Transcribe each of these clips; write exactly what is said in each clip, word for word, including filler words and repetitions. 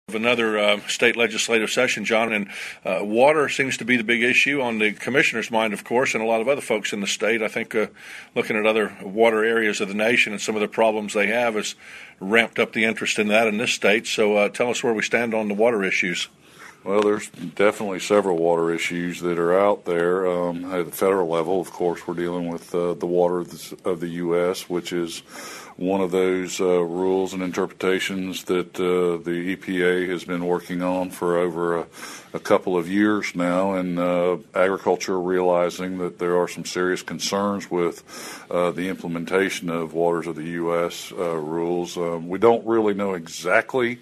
Another uh, state legislative session, John, and uh, water seems to be the big issue on the commissioner's mind, of course, and a lot of other folks in the state. I think uh, looking at other water areas of the nation and some of the problems they have has ramped up the interest in that in this state. So uh, tell us where we stand on the water issues. Well, there's definitely several water issues that are out there. Um, at the federal level, of course, we're dealing with uh, the water of the, of the U S, which is one of those uh, rules and interpretations that uh, the E P A has been working on for over a, a couple of years now, and uh, agriculture realizing that there are some serious concerns with uh, the implementation of waters of the U S uh, rules. Um, we don't really know exactly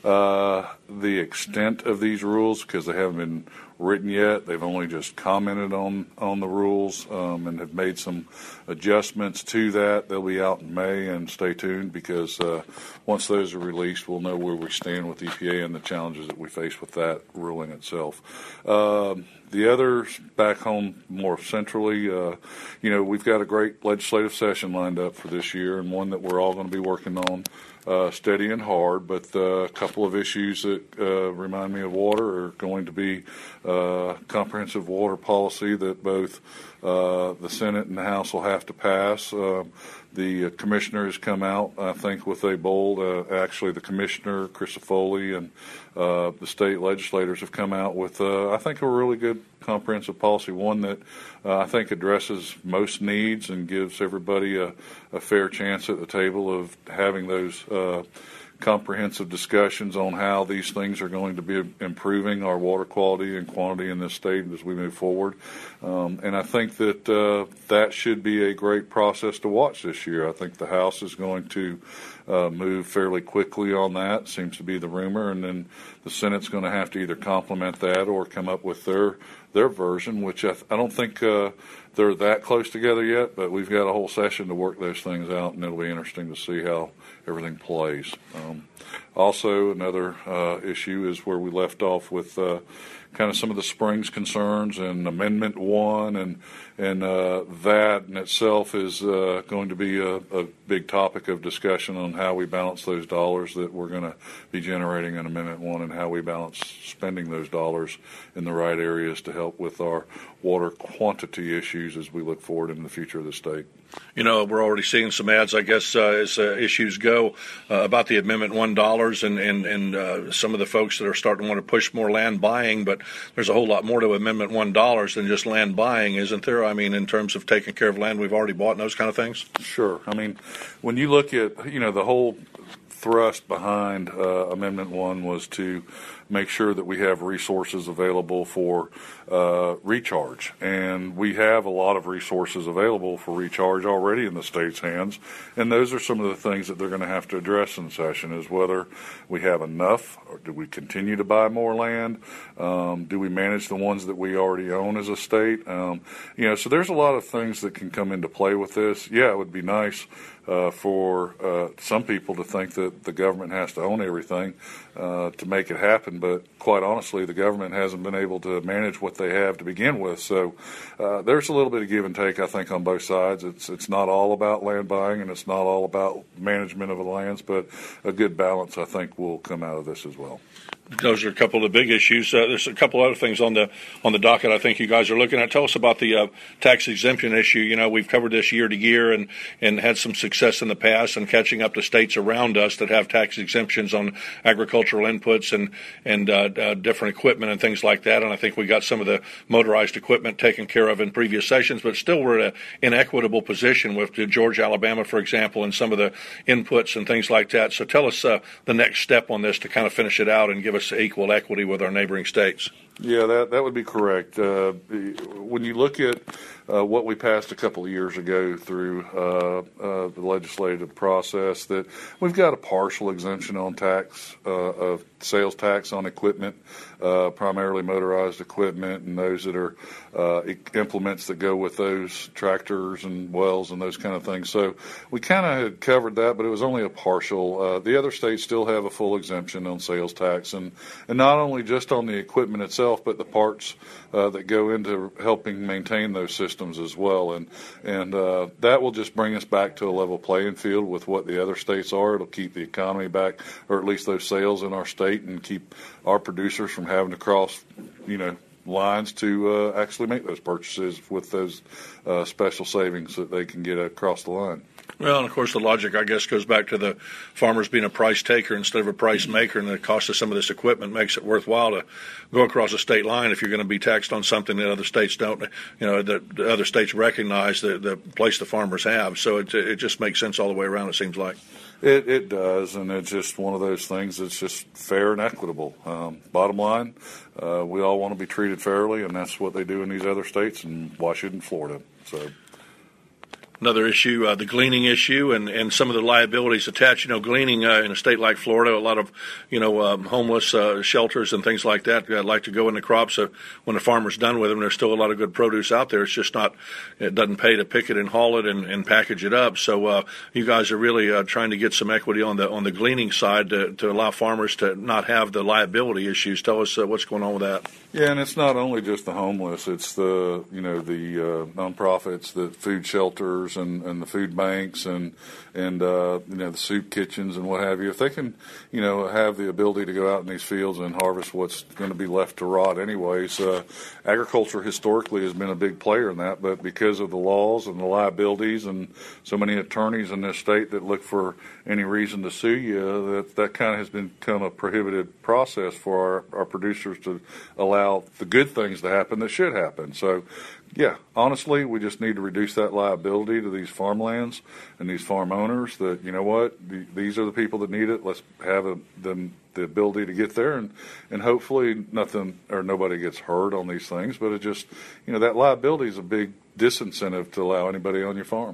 uh, the extent of these rules because they haven't been written yet. They've only just commented on, on the rules um, and have made some adjustments to that. They'll be out in May, and stay tuned because uh, once those are released, we'll know where we stand with E P A and the challenges that we face with that ruling itself. Um, The others back home more centrally, uh, you know, we've got a great legislative session lined up for this year, and one that we're all going to be working on uh, steady and hard. But uh, a couple of issues that uh, remind me of water are going to be uh, comprehensive water policy that both uh, the Senate and the House will have to pass. Uh, The uh, commissioner has come out, I think, with a bold, uh, actually the commissioner, Chris Foley, and uh, the state legislators have come out with, uh, I think, a really good comprehensive policy, one that uh, I think addresses most needs and gives everybody a, a fair chance at the table of having those uh, comprehensive discussions on how these things are going to be improving our water quality and quantity in this state as we move forward. Um, and I think that uh, that should be a great process to watch this year. I think the House is going to uh, move fairly quickly on that, seems to be the rumor, and then the Senate's going to have to either complement that or come up with their their version, which I, th- I don't think uh, they're that close together yet, but we've got a whole session to work those things out, and it'll be interesting to see how everything plays. Um, also, another uh, issue is where we left off with uh, kind of some of the Springs concerns and Amendment one, and and uh, that in itself is uh, going to be a, a big topic of discussion on how we balance those dollars that we're going to be generating in Amendment one, and how we balance spending those dollars in the right areas to help with our water quantity issues as we look forward in the future of the state. You know, we're already seeing some ads, I guess, uh, as uh, issues go uh, about the Amendment one dollars and, and, and uh, some of the folks that are starting to want to push more land buying, but there's a whole lot more to Amendment one dollars than just land buying, isn't there? I mean, in terms of taking care of land we've already bought and those kind of things? Sure. I mean, when you look at, you know, the whole thrust behind uh, Amendment one was to make sure that we have resources available for uh, recharge. And we have a lot of resources available for recharge already in the state's hands. And those are some of the things that they're going to have to address in session, is whether we have enough, or do we continue to buy more land? Um, do we manage the ones that we already own as a state? Um, you know, so there's a lot of things that can come into play with this. Yeah, it would be nice Uh, for uh, some people to think that the government has to own everything uh, to make it happen, but quite honestly, the government hasn't been able to manage what they have to begin with. So uh, there's a little bit of give and take, I think, on both sides. It's it's not all about land buying, and it's not all about management of the lands, but a good balance, I think, will come out of this as well. Those are a couple of the big issues. Uh, there's a couple other things on the on the docket I think you guys are looking at. Tell us about the uh, tax exemption issue. You know, we've covered this year to year and, and had some success in the past and catching up to states around us that have tax exemptions on agricultural inputs and, and uh, uh, different equipment and things like that. And I think we got some of the motorized equipment taken care of in previous sessions, but still we're in an inequitable position with Georgia, Alabama, for example, and some of the inputs and things like that. So tell us uh, the next step on this to kind of finish it out and give us equal equity with our neighboring states. Yeah, that that would be correct. Uh, when you look at uh, what we passed a couple of years ago through uh, uh, the legislative process, that we've got a partial exemption on tax uh, of sales tax on equipment, uh, primarily motorized equipment, and those that are uh, implements that go with those tractors and wells and those kind of things. So we kind of had covered that, but it was only a partial. Uh, the other states still have a full exemption on sales tax, and, and not only just on the equipment itself, itself, but the parts uh, that go into helping maintain those systems as well. And and uh, that will just bring us back to a level playing field with what the other states are. It'll keep the economy back, or at least those sales in our state, and keep our producers from having to cross, you know, lines to uh, actually make those purchases with those uh, special savings that they can get across the line. Well, and of course, the logic, I guess, goes back to the farmers being a price taker instead of a price maker, and the cost of some of this equipment makes it worthwhile to go across a state line if you're going to be taxed on something that other states don't, you know, that the other states recognize the, the place the farmers have. So it, it just makes sense all the way around, it seems like. It, it does, and it's just one of those things that's just fair and equitable. Um, bottom line, uh, we all want to be treated fairly, and that's what they do in these other states, and Washington, Florida. So. Another issue, uh, the gleaning issue, and, and some of the liabilities attached. You know, gleaning uh, in a state like Florida, a lot of, you know, um, homeless uh, shelters and things like that uh, like to go in the crops. So when the farmer's done with them, there's still a lot of good produce out there. It's just not, it doesn't pay to pick it and haul it and, and package it up. So uh, you guys are really uh, trying to get some equity on the on the gleaning side to, to allow farmers to not have the liability issues. Tell us uh, what's going on with that. Yeah, and it's not only just the homeless; it's the you know the uh, nonprofits, the food shelters, and, and the food banks, and and uh, you know the soup kitchens and what have you. If they can, you know, have the ability to go out in these fields and harvest what's going to be left to rot anyways. Uh, agriculture historically has been a big player in that, but because of the laws and the liabilities and so many attorneys in this state that look for any reason to sue you, that that kind of has become a prohibited process for our, our producers to allow the good things to happen that should happen. So, yeah, honestly, we just need to reduce that liability to these farmlands and these farm owners that, you know what, the, these are the people that need it. Let's have a, them the ability to get there, and, and hopefully nothing or nobody gets hurt on these things. But it just, you know, that liability is a big disincentive to allow anybody on your farm.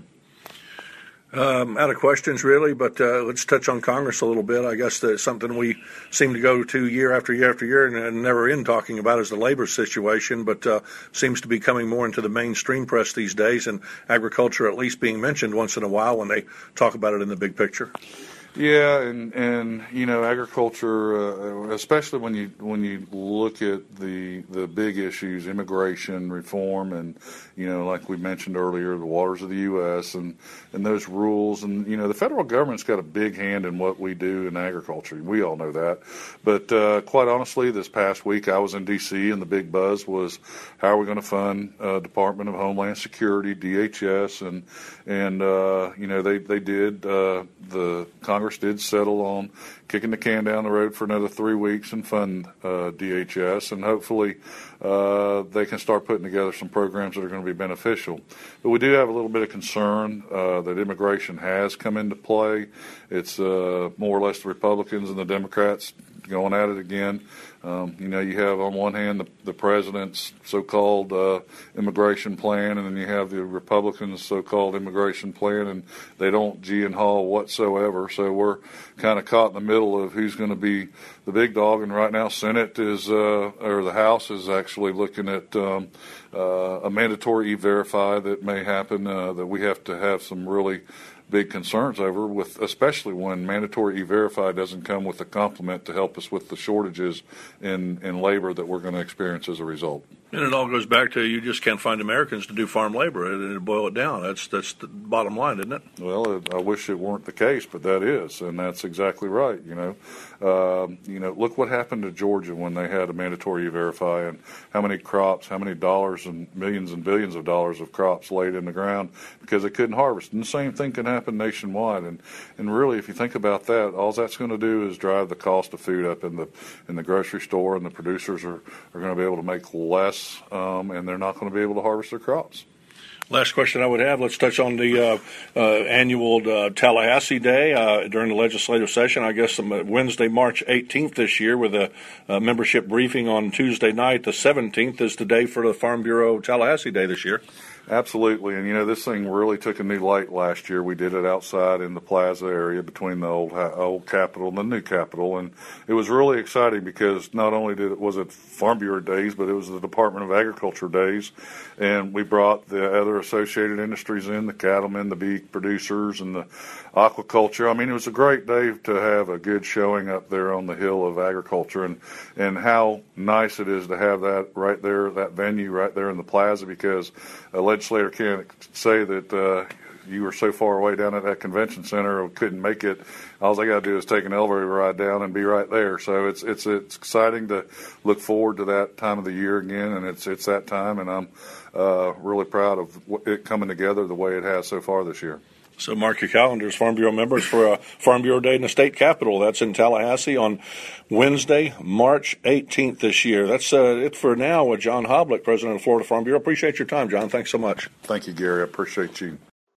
Um, out of questions, really, but uh, let's touch on Congress a little bit. I guess that's something we seem to go to year after year after year and, and never end talking about is the labor situation, but uh, seems to be coming more into the mainstream press these days, and agriculture at least being mentioned once in a while when they talk about it in the big picture. Yeah, and, and you know, agriculture, uh, especially when you when you look at the the big issues, immigration reform, and you know, like we mentioned earlier, the waters of the U S and and those rules, and you know, the federal government's got a big hand in what we do in agriculture. We all know that, but uh, quite honestly, this past week I was in D C and the big buzz was how are we going to fund uh, Department of Homeland Security, D H S, and and uh, you know, they they did uh, the Congress did settle on kicking the can down the road for another three weeks and fund uh, D H S, and hopefully uh, they can start putting together some programs that are going to be beneficial. But we do have a little bit of concern uh, that immigration has come into play. It's uh, more or less the Republicans and the Democrats going at it again. Um, you know, you have on one hand the, the president's so-called uh, immigration plan, and then you have the Republicans' so-called immigration plan, and they don't gee and haw whatsoever. So we're kind of caught in the middle of who's going to be the big dog. And right now, Senate is, uh, or the House is actually looking at um, uh, a mandatory E-Verify that may happen. Uh, that we have to have some really big concerns over, with especially when mandatory E-Verify doesn't come with a complement to help us with the shortages in, in labor that we're going to experience as a result. And it all goes back to you just can't find Americans to do farm labor, and to boil it down. That's that's the bottom line, isn't it? Well, I wish it weren't the case, but that is, and that's exactly right. You know, um, you know, look what happened to Georgia when they had a mandatory E-Verify, and how many crops, how many dollars and millions and billions of dollars of crops laid in the ground because they couldn't harvest. And the same thing can happen nationwide. And and really, if you think about that, all that's going to do is drive the cost of food up in the in the grocery store, and the producers are, are going to be able to make less. Um, and they're not going to be able to harvest their crops. Last question I would have, let's touch on the uh, uh, annual uh, Tallahassee Day uh, during the legislative session. I guess um, Wednesday, March eighteenth this year, with a, a membership briefing on Tuesday night. The seventeenth is the day for the Farm Bureau Tallahassee Day this year. Absolutely, and you know this thing really took a new light last year. We did it outside in the plaza area between the old old Capitol and the new Capitol, and it was really exciting because not only did it was it Farm Bureau Days, but it was the Department of Agriculture Days, and we brought the other associated industries in, the cattlemen, the beef producers, and the aquaculture. I mean, it was a great day to have a good showing up there on the hill of agriculture, and and how nice it is to have that right there, that venue right there in the plaza, because a legislator can't say that uh, you were so far away down at that convention center or couldn't make it. All I got to do is take an elevator ride down and be right there. So it's it's it's exciting to look forward to that time of the year again, and it's it's that time, and I'm uh, really proud of it coming together the way it has so far this year. So mark your calendars, Farm Bureau members, for a Farm Bureau Day in the state capitol. That's in Tallahassee on Wednesday, March eighteenth this year. That's uh, it for now with John Hoblick, President of Florida Farm Bureau. Appreciate your time, John. Thanks so much. Thank you, Gary. I appreciate you.